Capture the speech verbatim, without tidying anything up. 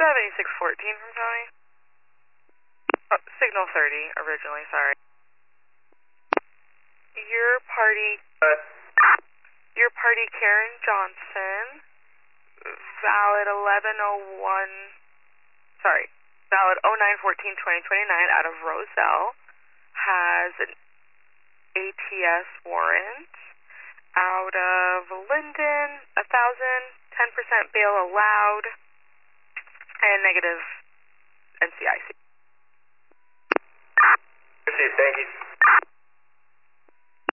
seventy-six fourteen from Tony. Oh, signal thirty originally, sorry. Your party, Uh, your party Karen Johnson, valid eleven oh one, sorry, valid oh nine fourteen twenty twenty-nine out of Roselle, has an A T S warrant out of Linden, a thousand, ten percent bail allowed, and negative N C I C. Proceed, thank you.